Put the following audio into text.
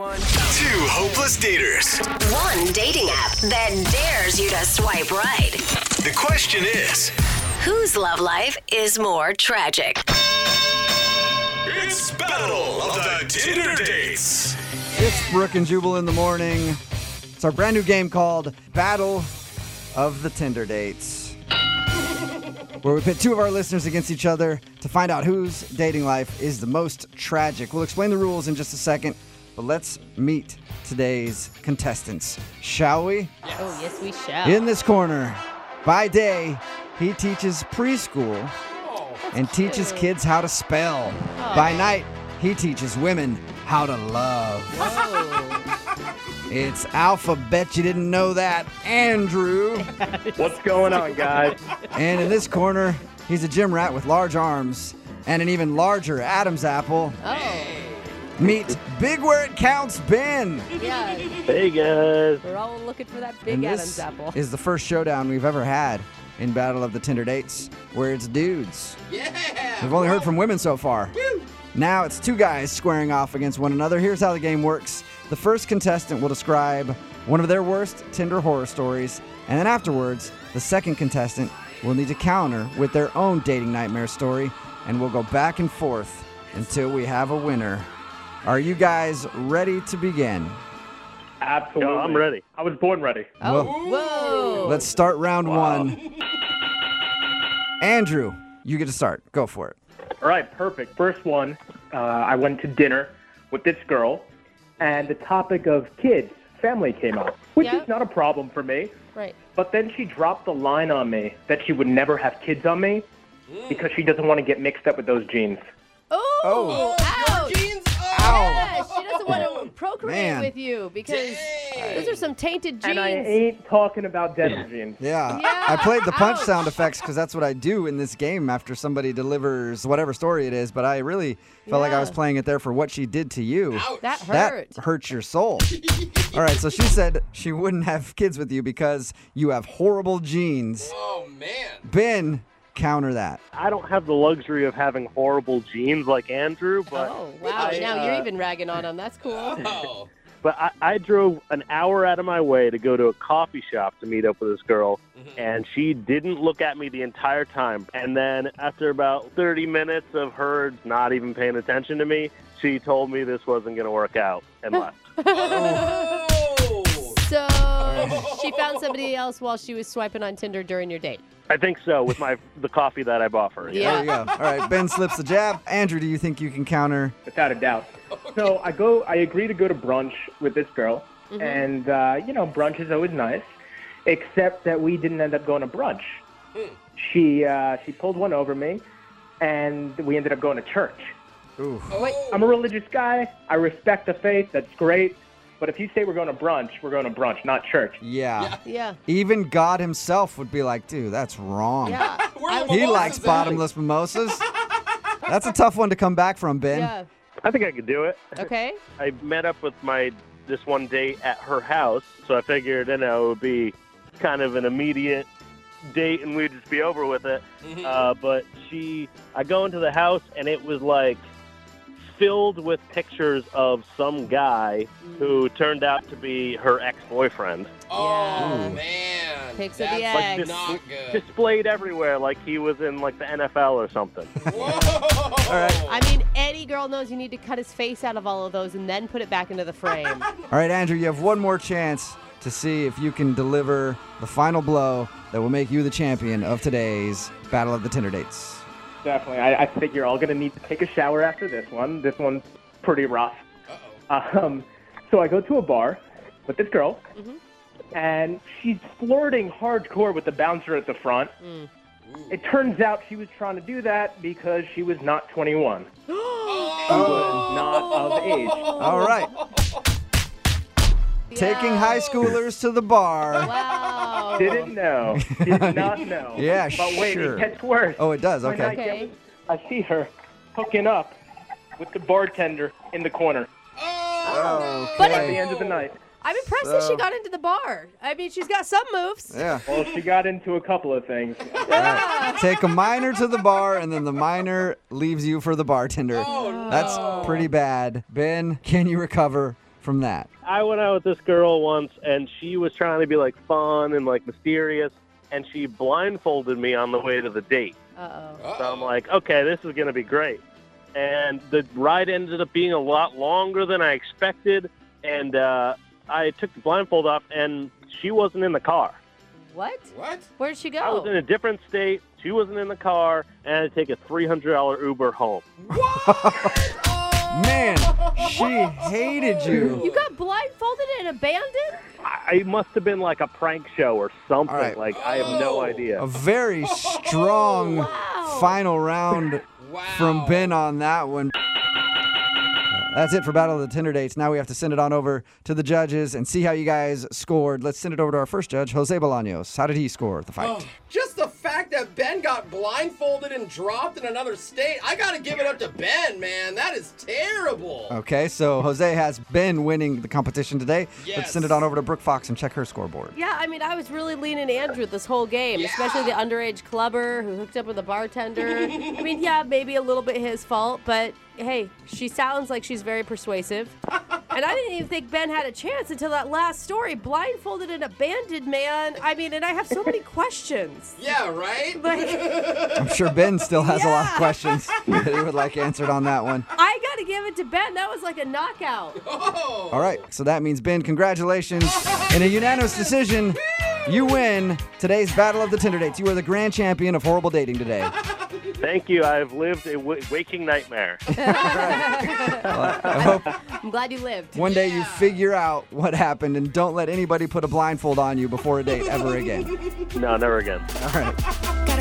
Two hopeless daters. One dating app that dares you to swipe right. The question is, Whose love life is more tragic? it's Battle of the Tinder Dates. It's Brooke and Jubal in the morning. It's our brand new game called Battle of the Tinder Dates, where we pit two of our listeners against each other to find out whose dating life is the most tragic. We'll explain the rules in just a second, but let's meet today's contestants, shall we? Oh, yes, we shall. In this corner, by day, he teaches preschool and teaches kids how to spell. By night, he teaches women how to love. It's Alphabet, you didn't know that, Andrew. What's going on, guys? And in this corner, he's a gym rat with large arms and an even larger Adam's apple. Oh, Meet Big Where It Counts, Ben. yeah. Hey, guys. We're all looking for that big And Adam's this apple. is the first showdown we've ever had in Battle of the Tinder Dates, where it's dudes. Yeah! We've only heard from women so far. Now it's two guys squaring off against one another. Here's how the game works. The first contestant will describe one of their worst Tinder horror stories, and then afterwards, the second contestant will need to counter with their own dating nightmare story, and we'll go back and forth until we have a winner. Are you guys ready to begin? Absolutely. I'm ready. I was born ready. Oh, Well, whoa. let's start round one. Andrew, you get to start. Go for it. All right, perfect. First one, I went to dinner with this girl, and the topic of kids, family came up, which Yeah. is not a problem for me. Right. But then she dropped the line on me that she would never have kids on me because she doesn't want to get mixed up with those genes. Oh, ouch. Yeah, she doesn't want to procreate Man. with you because those are some tainted genes. And I ain't talking about dental genes. Yeah. Yeah, I played the punch ouch. sound effects because that's what I do in this game after somebody delivers whatever story it is, but I really felt like I was Yeah. playing it there for what she did to you. That hurt. That hurts your soul. All right, so she said she wouldn't have kids with you because you have horrible genes. Oh, man. Ben, counter that. I don't have the luxury of having horrible genes like Andrew, but Oh, wow. Now you're even ragging on him. That's cool. Oh. I drove an hour out of my way to go to a coffee shop to meet up with this girl, and she didn't look at me the entire time. And then after about 30 minutes of her not even paying attention to me, she told me this wasn't going to work out and left. Oh. So she found somebody else while she was swiping on Tinder during your date. I think so, with the coffee that I bought for her. Yeah. There you go. All right, Ben slips the jab. Andrew, do you think you can counter? Without a doubt. So I agree to go to brunch with this girl, and brunch is always nice, except that we didn't end up going to brunch. She pulled one over me, and we ended up going to church. Ooh. I'm a religious guy. I respect the faith. That's great. But if you say we're going to brunch, not church. Yeah. Yeah. Even God himself would be like, dude, that's wrong. Yeah. Where the He mimosas likes at? bottomless mimosas. That's a tough one to come back from, Ben. Yeah. I think I could do it. Okay. I met up with this one date at her house, so I figured, it would be kind of an immediate date and we'd just be over with it. But I go into the house and it was like filled with pictures of some guy who turned out to be her ex-boyfriend. Oh, Yeah. man. Pics of That's the like ex. not good. Displayed everywhere like he was in like the NFL or something. Whoa. All right. I mean, any girl knows you need to cut his face out of all of those and then put it back into the frame. All right, Andrew, you have one more chance to see if you can deliver the final blow that will make you the champion of today's Battle of the Tinder Dates. Definitely. I think you're all going to need to take a shower after this one. This one's pretty rough. So I go to a bar with this girl, and she's flirting hardcore with the bouncer at the front. It turns out she was trying to do that because she was not 21. She was not of age. All right. Taking high schoolers to the bar. Wow. Didn't know. Did not know. Yeah, But wait, sure. it gets worse. Oh, it does? When I Okay. get- I see her hooking up with the bartender in the corner But at the end of the night. I'm impressed that she got into the bar. I mean, she's got some moves. Yeah. Well, she got into a couple of things. Take a minor to the bar, and then the minor leaves you for the bartender. Oh, no. That's pretty bad. Ben, can you recover from that? I went out with this girl once, and she was trying to be like fun and like mysterious, and she blindfolded me on the way to the date. Uh-oh. So I'm like, okay, this is going to be great. And the ride ended up being a lot longer than I expected, and I took the blindfold off, and she wasn't in the car. What? What? Where did she go? I was in a different state. She wasn't in the car, and I had to take a $300 Uber home. Man, she hated you. You got blindfolded and abandoned? It must have been like a prank show or something. All right. Like, I have no idea. A very strong Wow. final round from Ben on that one. That's it for Battle of the Tinder Dates. Now we have to send it on over to the judges and see how you guys scored. Let's send it over to our first judge, Jose Bolaños. How did he score the fight? Just the fact that Ben got blindfolded and dropped in another state, I gotta give it up to Ben, man. That is terrible. Okay, so Jose has Ben winning the competition today. Yes. Let's send it on over to Brooke Fox and check her scoreboard. Yeah, I mean, I was really leaning Andrew this whole game, Yeah. especially the underage clubber who hooked up with a bartender. I mean, yeah, maybe a little bit his fault, but hey, she sounds like she's very persuasive. And I didn't even think Ben had a chance until that last story. Blindfolded and abandoned, man. I mean, and I have so many questions. Yeah, right? Like, I'm sure Ben still has a lot of Yeah. questions that he would like answered on that one. I got to give it to Ben. That was like a knockout. Oh. All right, so that means, Ben, congratulations. In a unanimous decision, you win today's Battle of the Tinder Dates. You are the grand champion of horrible dating today. Thank you. I've lived a waking nightmare. I hope I'm glad you lived. one day you figure out what happened and don't let anybody put a blindfold on you before a date ever again. No, never again. All right.